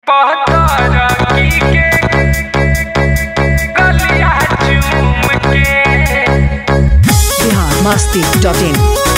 Masti.in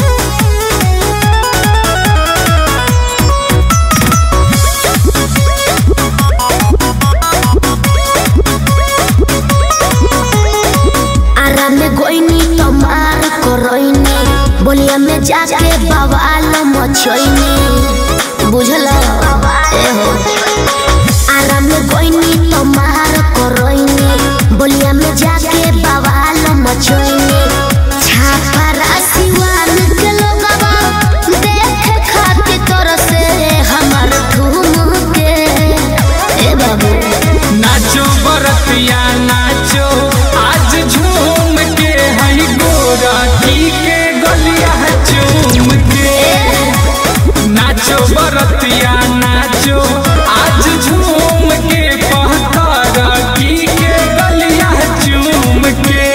बोलिया में जाके बवाल मचोइनी बुझला एहो आराम में गोइनी तो मार करोइनी बोलिया में जाके बवाल मचोइनी छापा राशिवान के लोगवा देखे खातिर तोर से हमर ठुम के ए बाबू नाचो बरतिया नाचो आज झूम के हई गोरा की के चूम के नाचो बरतिया नाचो आज झूम के पहतारा की के गलिया चूम के।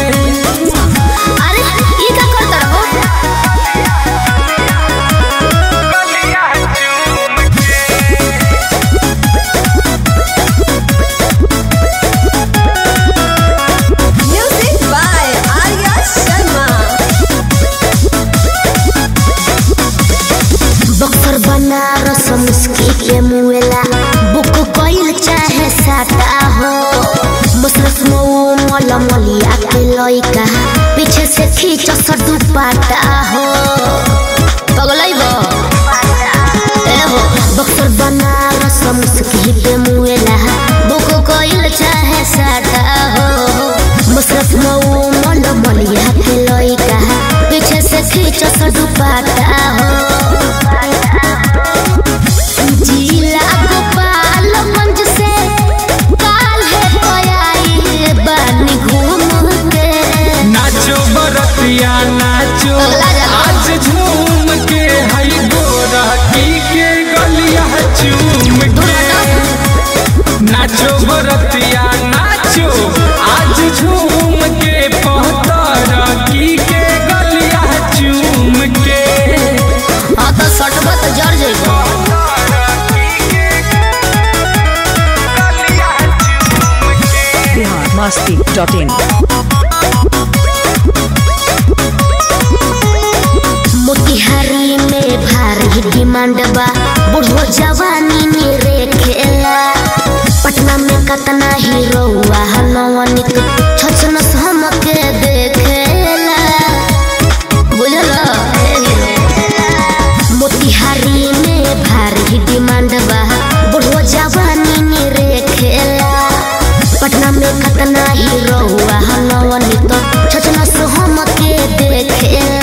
अरे ये क्या करता रहो गलिया चूम के म्यूजिक बाय आर्या शर्मा। बक्सर बनारस मुस्की के मुएला बुक कोइल चाहे साटा हो मुसरफ मऊ मल मलिया के लइका पीछे से खींच सर दुपट्टा हो पगलैबो ए हो बक्सर बनारस मुस्की के मुएला बुक कोइल चाहे साटा हो मुसरफ मऊ मल मलिया के लइका पीछे से खींच सर दुपट्टा हो जिला गोपालगंज से काल है पयाई बानी घूम के नाचो बरतिया नाचो आज झूम के हई गोरा की के गलिया चूम के नाचो बरतिया नाचो आज झूम के पहतारा की के गलिया चूम के। हाँ तो सटबा तो जर जइबो Masti.in मोतिहारी में भारी डिमांड बा बुढ़ो जवानी में रेखेला पटना में कतना हीरोवा हनवनिक छछनस हमके देखेला बुझला मोतिहारी में भारी डिमांड बा बुढ़ो जवानी में रेखेला पटना में कतना हीरोवा हनवनिक छछनस हमके देखेला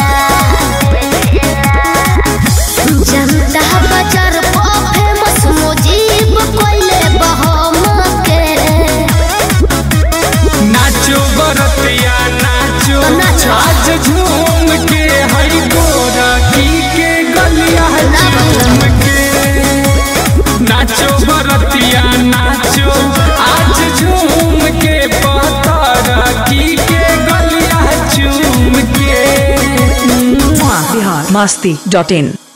जनता बाजार को फेमस मुजीब कोइले बहम के नाचो बरतिया नाचो आज झूम के हई गोरा की के गलिया चूम के नाचो बरतिया नाचो आज झूम के पहतारा की के गलिया चूम के। Masti.in